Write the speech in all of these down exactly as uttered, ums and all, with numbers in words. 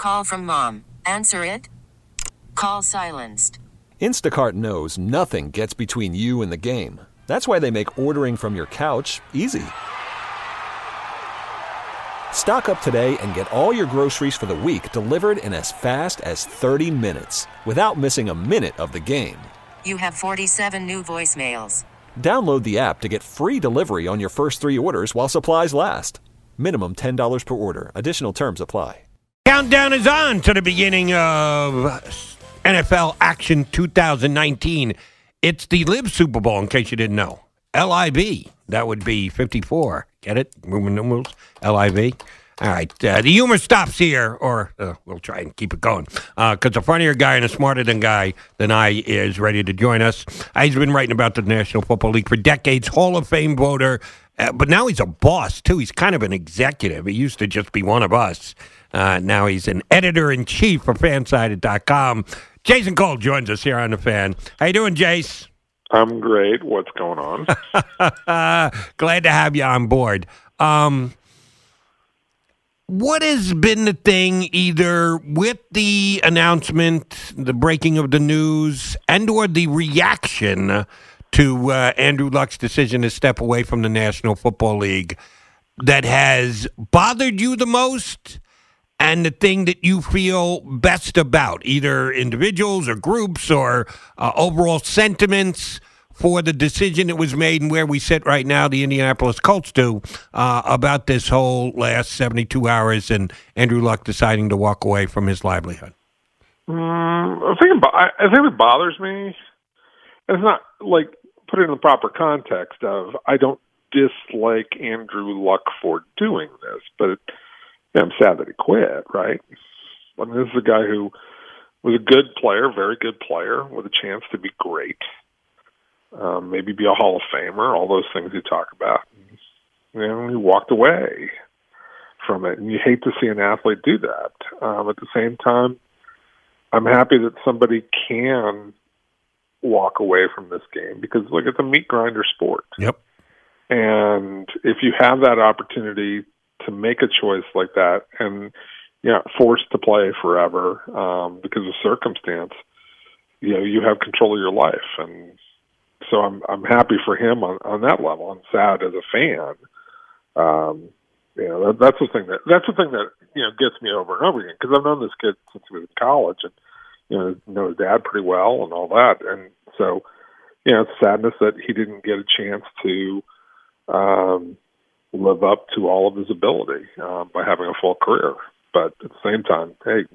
call from mom. Answer it. Call silenced. Instacart knows nothing gets between you and the game. That's why they make ordering from your couch easy. Stock up today and get all your groceries for the week delivered in as fast as thirty minutes without missing a minute of the game. You have forty-seven new voicemails. Download the app to get free delivery on your first three orders while supplies last. Minimum ten dollars per order. Additional terms apply. Countdown is on to the beginning of N F L Action two thousand nineteen. It's the Live Super Bowl, in case you didn't know. L I V. That would be fifty-four. Get it? Roman numerals. L I V. All right. Uh, the humor stops here, or uh, we'll try and keep it going, because uh, a funnier guy and a smarter than guy than I is ready to join us. Uh, he's been writing about the National Football League for decades, Hall of Fame voter, uh, but now he's a boss, too. He's kind of an executive. He used to just be one of us. Uh, now he's an editor-in-chief for fansided dot com. Jason Cole joins us here on The Fan. How you doing, Jace? I'm great. What's going on? Glad to have you on board. Um, what has been the thing, either with the announcement, the breaking of the news, and or the reaction to uh, Andrew Luck's decision to step away from the National Football League, that has bothered you the most, and the thing that you feel best about, either individuals or groups or uh, overall sentiments for the decision that was made and where we sit right now, the Indianapolis Colts do, uh, about this whole last seventy-two hours and Andrew Luck deciding to walk away from his livelihood? Mm, I think it, I think it bothers me. It's not, like, put it in the proper context of, I don't dislike Andrew Luck for doing this, but it, I'm sad that he quit, right? I mean, this is a guy who was a good player, very good player, with a chance to be great, um, maybe be a Hall of Famer, all those things you talk about. And he walked away from it, and you hate to see an athlete do that. Um, at the same time, I'm happy that somebody can walk away from this game because, look, it's a meat grinder sport. Yep. And if you have that opportunity to make a choice like that and, you know, forced to play forever um, because of circumstance, you know, you have control of your life. And so I'm I'm happy for him on, on that level. I'm sad as a fan. Um, you know, that, that's the thing that that's the thing that, you know, gets me over and over again, because I've known this kid since he was in college and, you know, know his dad pretty well and all that. And so, you know, it's sadness that he didn't get a chance to um, live up to all of his ability uh, by having a full career. But at the same time, hey,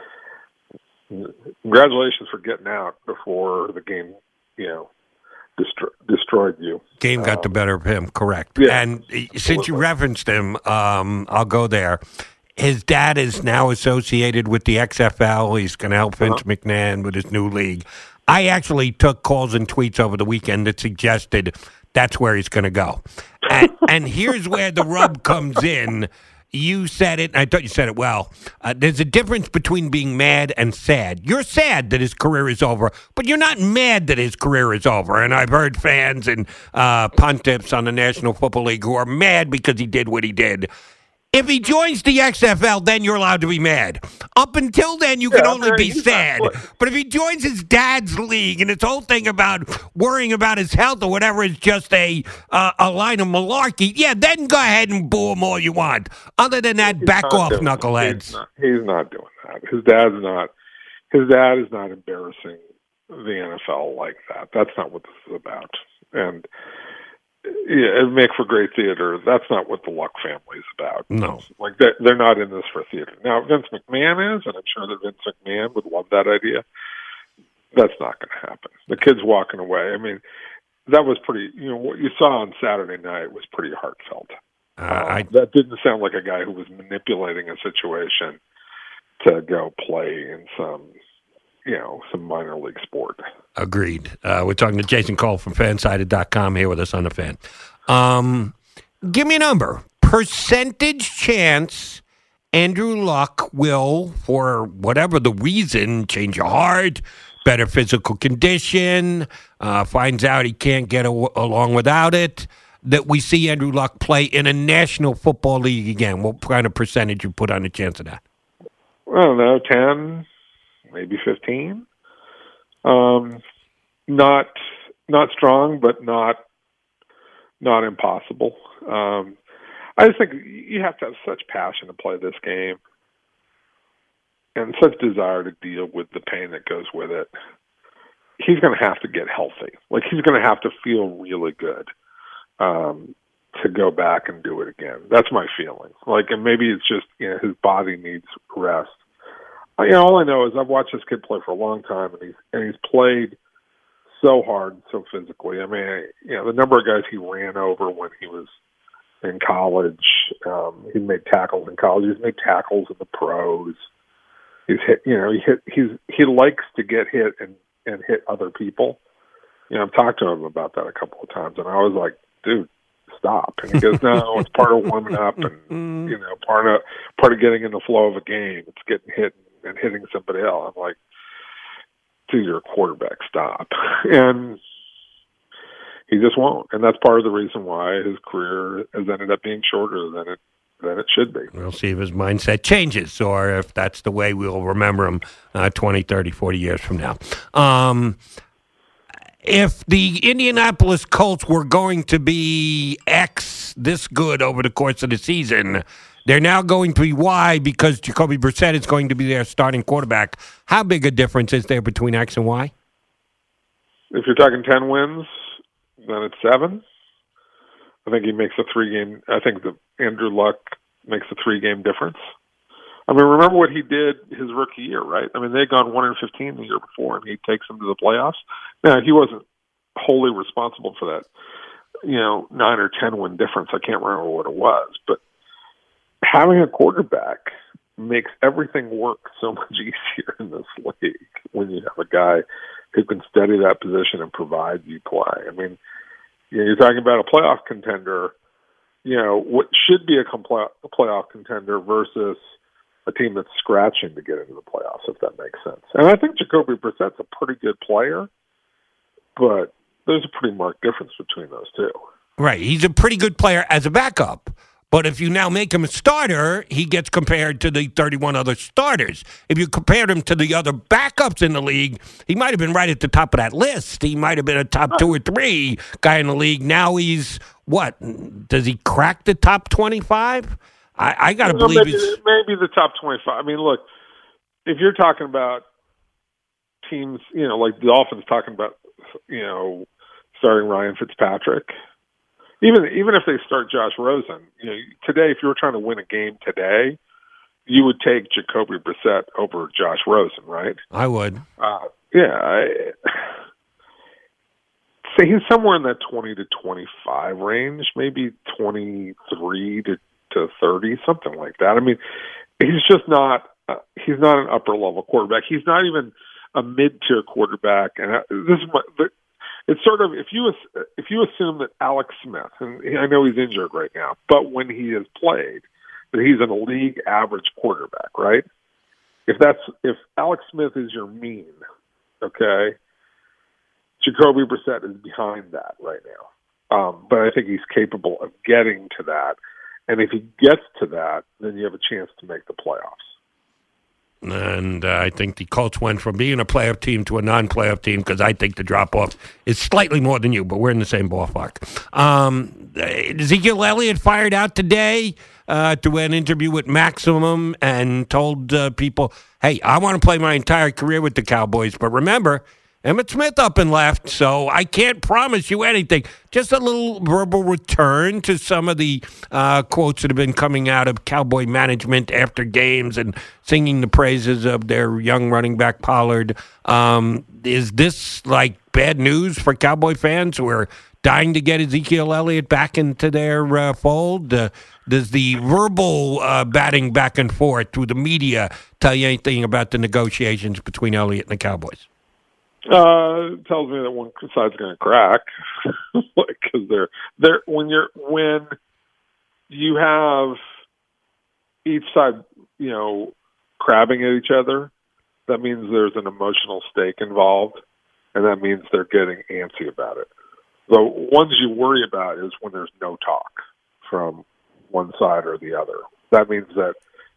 congratulations for getting out before the game, you know, destro- destroyed you. Game got um, the better of him, correct. Yeah, and absolutely. Since you referenced him, um, I'll go there. His dad is now associated with the X F L. He's going to help Vince uh-huh. McMahon with his new league. I actually took calls and tweets over the weekend that suggested that's where he's going to go. And, and here's where the rub comes in. You said it, and I thought you said it well. Uh, there's a difference between being mad and sad. You're sad that his career is over, but you're not mad that his career is over. And I've heard fans and uh, pontiffs on the National Football League who are mad because he did what he did. If he joins the X F L, then you're allowed to be mad. Up until then, you can yeah, only be sad. But if he joins his dad's league and his whole thing about worrying about his health or whatever is just a uh, a line of malarkey, yeah, then go ahead and boo him all you want. Other than that, he's back off, doing, knuckleheads. He's not, he's not doing that. His dad's not. His dad is not embarrassing the N F L like that. That's not what this is about. And yeah, it'd make for great theater. That's not what the Luck family is about. No. Like, they're, they're not in this for theater. Now, Vince McMahon is, and I'm sure that Vince McMahon would love that idea. That's not going to happen. The kid's walking away. I mean, that was pretty, you know, what you saw on Saturday night was pretty heartfelt. Uh, um, I, that didn't sound like a guy who was manipulating a situation to go play in some, you know, some minor league sport. Agreed. Uh, we're talking to Jason Cole from fansided dot com here with us on The Fan. Um, give me a number. Percentage chance Andrew Luck will, for whatever the reason, change your heart, better physical condition, uh, finds out he can't get a- along without it, that we see Andrew Luck play in a National Football League again. What kind of percentage you put on the chance of that? I don't know, ten, maybe fifteen. Um, not not strong, but not not impossible. Um, I just think you have to have such passion to play this game and such desire to deal with the pain that goes with it. He's going to have to get healthy. Like, he's going to have to feel really good um, to go back and do it again. That's my feeling. Like, and maybe it's just, you know, his body needs rest. You know, all I know is I've watched this kid play for a long time, and he's and he's played so hard, so physically. I mean, you know, the number of guys he ran over when he was in college, um, he made tackles in college. He's made tackles in the pros. He's hit, you know, he hit. He's he likes to get hit and and hit other people. You know, I've talked to him about that a couple of times, and I was like, dude, stop. And he goes, no, it's part of warming up, and you know, part of part of getting in the flow of a game. It's getting hit and hitting somebody else. I'm like, dude, you're a quarterback, stop. And he just won't. And that's part of the reason why his career has ended up being shorter than it than it should be. We'll see if his mindset changes, or if that's the way we'll remember him uh, twenty, thirty, forty years from now. Um, if the Indianapolis Colts were going to be X this good over the course of the season, they're now going to be Y because Jacoby Brissett is going to be their starting quarterback. How big a difference is there between X and Y? If you're talking ten wins, then it's seven. I think he makes a three-game – I think that Andrew Luck makes a three-game difference. I mean, remember what he did his rookie year, right? I mean, they'd gone one and fifteen the year before, and he takes them to the playoffs. Now, he wasn't wholly responsible for that, you know, nine or ten-win difference. I can't remember what it was. But having a quarterback makes everything work so much easier in this league when you have a guy who can steady that position and provide you play. I mean, you know, you're talking about a playoff contender, you know, what should be a, compl- a playoff contender versus a team that's scratching to get into the playoffs, if that makes sense. And I think Jacoby Brissett's a pretty good player, but there's a pretty marked difference between those two. Right. He's a pretty good player as a backup. But if you now make him a starter, he gets compared to the thirty-one other starters. If you compared him to the other backups in the league, he might have been right at the top of that list. He might have been a top two or three guy in the league. Now he's, what, does he crack the top twenty-five? I, I got to well, believe maybe, he's... Maybe the top twenty-five. I mean, look, if you're talking about teams, you know, like the Dolphins talking about, you know, starting Ryan Fitzpatrick, Even even if they start Josh Rosen, you know, today, if you were trying to win a game today, you would take Jacoby Brissett over Josh Rosen, right? I would. Uh, yeah. I, say he's somewhere in that twenty to twenty-five range, maybe twenty-three to, to thirty, something like that. I mean, he's just not uh, he's not an upper-level quarterback. He's not even a mid-tier quarterback. And I, this is my, the, It's sort of, if you if you assume that Alex Smith, and I know he's injured right now, but when he has played, that he's an league average quarterback, right? If that's if Alex Smith is your mean, okay, Jacoby Brissett is behind that right now. Um, but I think he's capable of getting to that, and if he gets to that, then you have a chance to make the playoffs. And uh, I think the Colts went from being a playoff team to a non-playoff team because I think the drop-off is slightly more than you, but we're in the same ballpark. Um, Ezekiel Elliott fired out today uh, to an interview with Maximum and told uh, people, hey, I want to play my entire career with the Cowboys, but remember, Emmitt Smith up and left, so I can't promise you anything. Just a little verbal return to some of the uh, quotes that have been coming out of Cowboy management after games and singing the praises of their young running back Pollard. Um, is this like bad news for Cowboy fans who are dying to get Ezekiel Elliott back into their uh, fold? Uh, does the verbal uh, batting back and forth through the media tell you anything about the negotiations between Elliott and the Cowboys? Uh, it tells me that one side's going to crack, because they're they're when you're when you have each side, you know, crabbing at each other. That means there's an emotional stake involved, and that means they're getting antsy about it. The ones you worry about is when there's no talk from one side or the other. That means that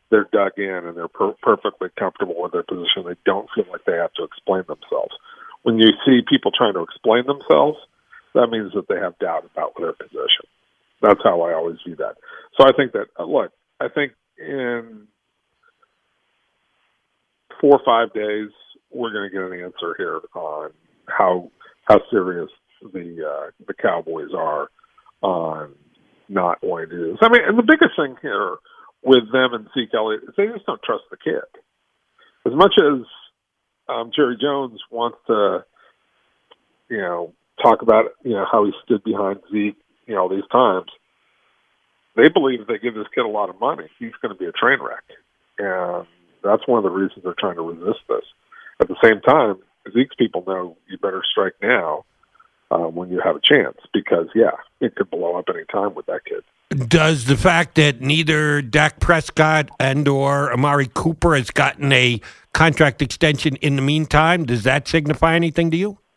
they're dug in and they're per- perfectly comfortable with their position. They don't feel like they have to explain themselves. When you see people trying to explain themselves, that means that they have doubt about their position. That's how I always view that. So I think that, look, I think in four or five days, we're going to get an answer here on how how serious the uh, the Cowboys are on not wanting to do this. I mean, and the biggest thing here with them and Zeke Elliott is they just don't trust the kid. As much as um, Jerry Jones wants to, you know, talk about, you know, how he stood behind Zeke, you know, all these times, they believe if they give this kid a lot of money, he's going to be a train wreck. And that's one of the reasons they're trying to resist this. At the same time, Zeke's people know you better strike now um, when you have a chance because, yeah, it could blow up any time with that kid. Does the fact that neither Dak Prescott and or Amari Cooper has gotten a contract extension in the meantime, does that signify anything to you?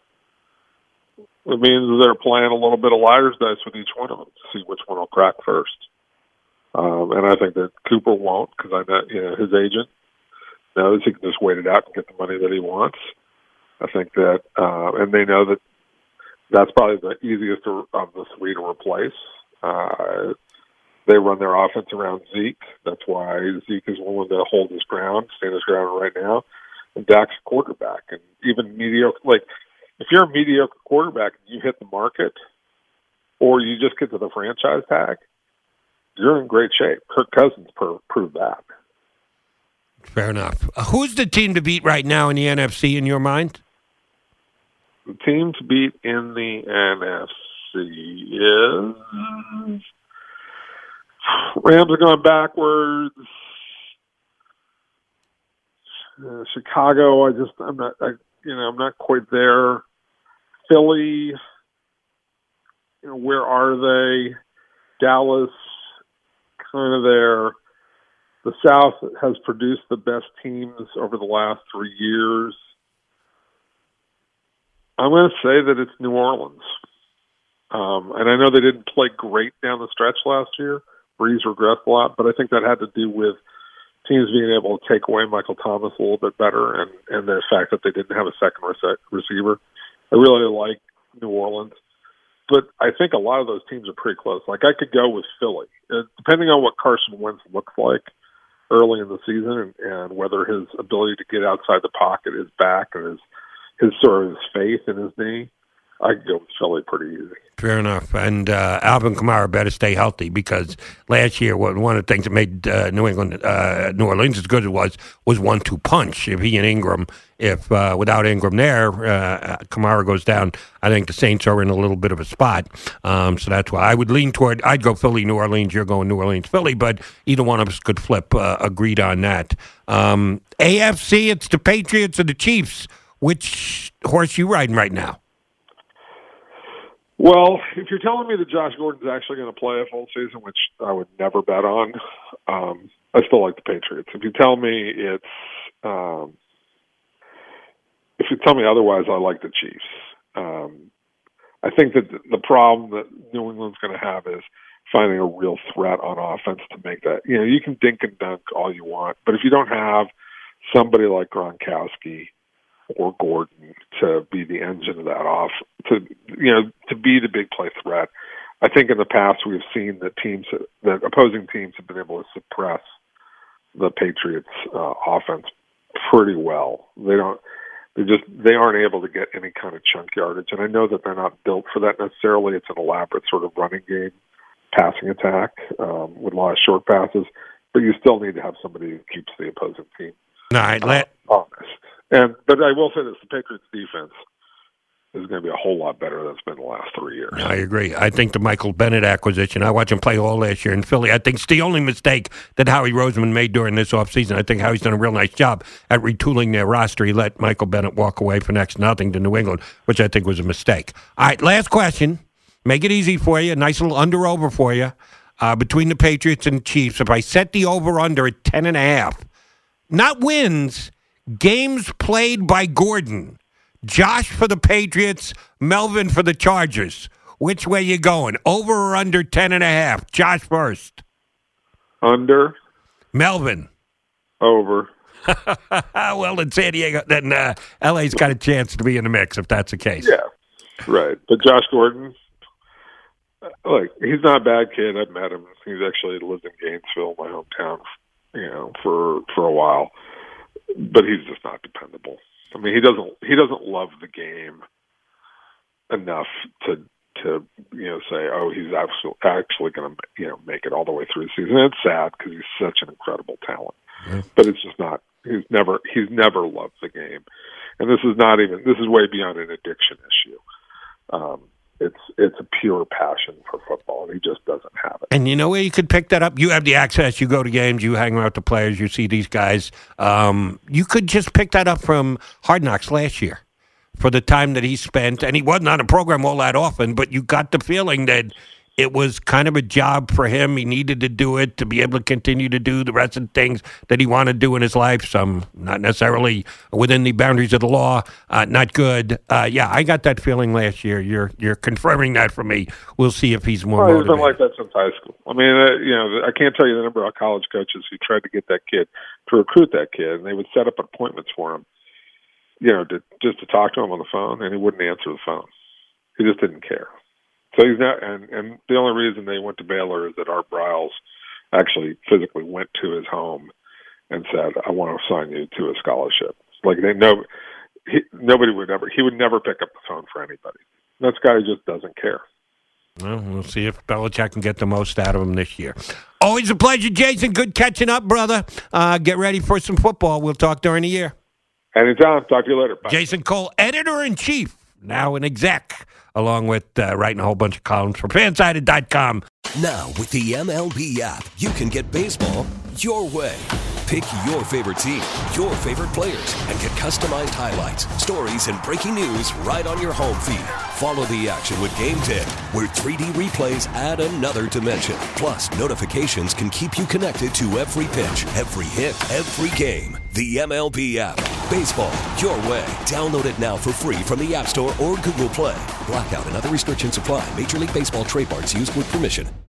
It means they're playing a little bit of liar's dice with each one of them to see which one will crack first. Um, and I think that Cooper won't because I know, you know, his agent knows he can just wait it out and get the money that he wants. I think that, uh, and they know that that's probably the easiest of the three to replace. Uh, they run their offense around Zeke. That's why Zeke is willing to hold his ground, stand his ground right now. And Dak's a quarterback. And even mediocre, like, if you're a mediocre quarterback and you hit the market or you just get to the franchise tag, you're in great shape. Kirk Cousins per- proved that. Fair enough. Uh, who's the team to beat right now in the N F C in your mind? The team to beat in the N F C is Rams are going backwards. Uh, Chicago, I just I'm not I, you know I'm not quite there. Philly, you know, where are they? Dallas, kind of there. The South has produced the best teams over the last three years. I'm going to say that it's New Orleans. Um, and I know they didn't play great down the stretch last year. Breeze regressed a lot, but I think that had to do with teams being able to take away Michael Thomas a little bit better and, and the fact that they didn't have a second rec- receiver. I really like New Orleans. But I think a lot of those teams are pretty close. Like, I could go with Philly. Uh, depending on what Carson Wentz looks like early in the season and, and whether his ability to get outside the pocket is back and his, his sort of his faith in his knee, I could go with Philly pretty easy. Fair enough. And uh, Alvin Kamara better stay healthy because last year, one of the things that made uh, New England, uh, New Orleans as good as it was, was one two punch. If he and Ingram, if uh, without Ingram there, uh, Kamara goes down, I think the Saints are in a little bit of a spot. Um, so that's why I would lean toward, I'd go Philly, New Orleans, you're going New Orleans, Philly, but either one of us could flip, uh, agreed on that. Um, A F C, it's the Patriots or the Chiefs. Which horse you riding right now? Well, if you're telling me that Josh Gordon's actually going to play a full season, which I would never bet on, um, I still like the Patriots. If you tell me it's, um, if you tell me otherwise, I like the Chiefs. Um, I think that the problem that New England's going to have is finding a real threat on offense to make that. You know, you can dink and dunk all you want, but if you don't have somebody like Gronkowski or Gordon to be the engine of that off, to you know, to be the big play threat. I think in the past we've seen that teams, that opposing teams have been able to suppress the Patriots' uh, offense pretty well. They don't, they just, they aren't able to get any kind of chunk yardage, and I know that they're not built for that necessarily. It's an elaborate sort of running game, passing attack um, with a lot of short passes, but you still need to have somebody who keeps the opposing team All right, let- uh, honest. And but I will say this: the Patriots' defense is going to be a whole lot better than it's been the last three years. I agree. I think the Michael Bennett acquisition, I watched him play all last year in Philly. I think it's the only mistake that Howie Roseman made during this offseason. I think Howie's done a real nice job at retooling their roster. He let Michael Bennett walk away for next to nothing to New England, which I think was a mistake. All right, last question. Make it easy for you. A nice little under-over for you. Uh, between the Patriots and the Chiefs, if I set the over-under at ten and a half, not wins, games played by Gordon. Josh for the Patriots, Melvin for the Chargers. Which way you going? Over or under ten and a half? Josh first. Under. Melvin. Over. Well, in San Diego, then uh, L A's got a chance to be in the mix if that's the case. Yeah, right. But Josh Gordon, look, he's not a bad kid. I've met him. He's actually lived in Gainesville, my hometown, you know, for for a while. But he's just not dependable. I mean, he doesn't he doesn't love the game enough to to you know say, oh, he's actually actually going to you know make it all the way through the season. And it's sad because he's such an incredible talent. Yeah. But it's just not. He's never he's never loved the game, and this is not even this is way beyond an addiction issue. Um, it's it's a pure passion for football, and he just doesn't have it. And you know where you could pick that up? You have the access. You go to games. You hang around with the players. You see these guys. Um, you could just pick that up from Hard Knocks last year for the time that he spent, and he wasn't on a program all that often. But you got the feeling that it was kind of a job for him. He needed to do it to be able to continue to do the rest of the things that he wanted to do in his life. Some not necessarily within the boundaries of the law, uh, not good. Uh, yeah, I got that feeling last year. You're you're confirming that for me. We'll see if he's more well, motivated. He's been like that since high school. I mean, uh, you know, I can't tell you the number of college coaches who tried to get that kid, to recruit that kid, and they would set up appointments for him, you know, to, just to talk to him on the phone, and he wouldn't answer the phone. He just didn't care. So he's not, and, and the only reason they went to Baylor is that Art Briles actually physically went to his home and said, "I want to assign you to a scholarship." Like they know, he, nobody would ever. He would never pick up the phone for anybody. That's a guy who just doesn't care. Well, we'll see if Belichick can get the most out of him this year. Always a pleasure, Jason. Good catching up, brother. Uh, get ready for some football. We'll talk during the year. Anytime. Talk to you later. Bye. Jason Cole, editor-in-chief, now an exec, along with uh, writing a whole bunch of columns for fansided dot com. Now, with the M L B app, you can get baseball your way. Pick your favorite team, your favorite players, and get customized highlights, stories, and breaking news right on your home feed. Follow the action with Game ten, where three D replays add another dimension. Plus, notifications can keep you connected to every pitch, every hit, every game. The M L B app. Baseball your way. Download it now for free from the App Store or Google Play. Blackout and other restrictions apply. Major League Baseball trademarks used with permission.